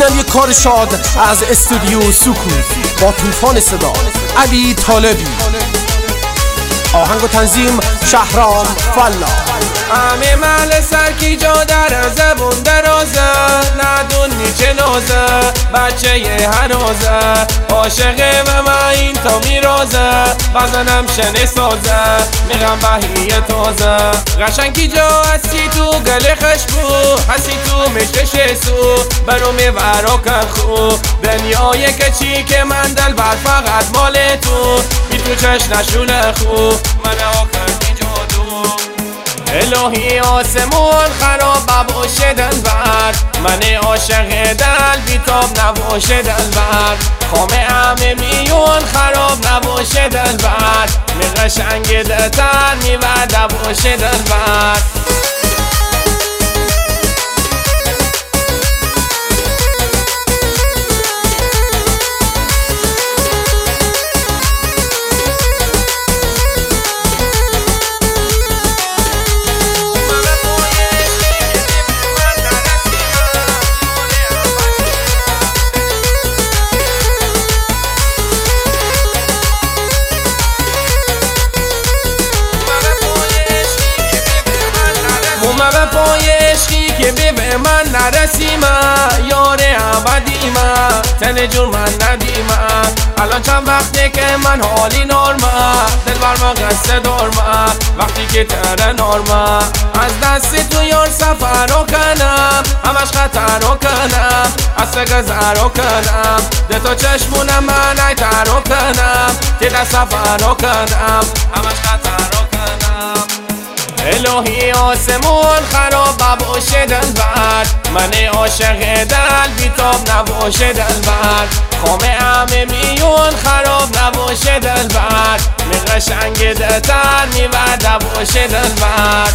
اینم یک کار شاد از استودیو سکوت با طوفان صدا علی طالبی. آهنگ و تنظیم شهرام فلا. همه محل سرکی جا در زبون درازه، ندونی چه نازه بچه یه هنازه، عاشقه و من این تا میرازه، بزنم شنه سازه میغم بحیه تازه. قشنگی جا هستی تو گل خشبو، هستی تو مشتش سو برو میورا کن خو، دنیای کچی که من دل بر فقط مال تو، بی تو چش نشونه خو من ها کردی جادو. الهی آسمون خراب نباشه دلبر، من عاشق دل بیتاب نباشه دلبر، خامه همه میون خراب نباشه دلبر، می قشنگ دلتر میود نباشه دلبر. به پای عشقی که به من نرسیم، یار ابدی من تن جون من ندیم. الان چند وقته که من حالی نارمه، دل بر من قصه دارمه وقتی که تره نارمه، از دست تو یار سفر رو کنم همش خطر رو کنم، از گذر رو کنم ده تا چشمونم من ایتر رو کنم، تیده سفر رو کنم همش خطر رو کنم. الهی آسمون خراب نباشه دلبر، من عاشق دل بیتاب نباشه دلبر، خامه همه میون خراب نباشه دلبر، می قشنگ دلتر میود نباشه دلبر.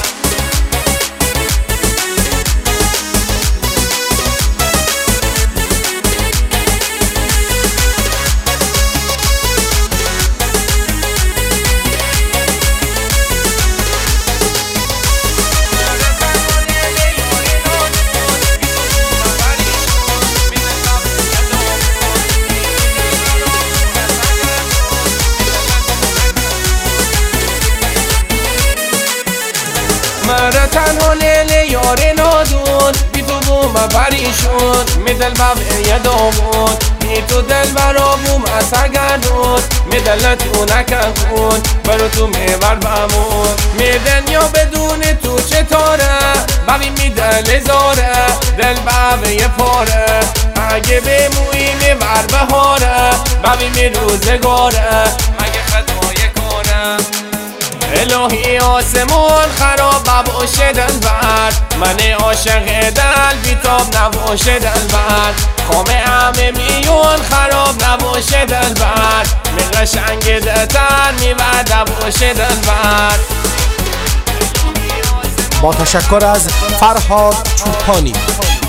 مرا تنها لیل یار نادون، بی تو بوم پریشون می دل بوه دامون، بی تو دل برا بوم اثر گردون، می دل تو نکن خون برو تو میور بمون، می دنیا بدون تو چطاره ببین می دل زاره، دل بوه پاره اگه بموی میور بهاره، ببین می روزگاره اگه خطای کاره. الهی آسمون خراب نباشه دلبر، من عاشق دل بیتاب نباشه دلبر، خامه همه میون خراب نباشه دلبر، می قشنگ دلتر میود نباشه دلبر. با تشکر از فرهاد چوپانی.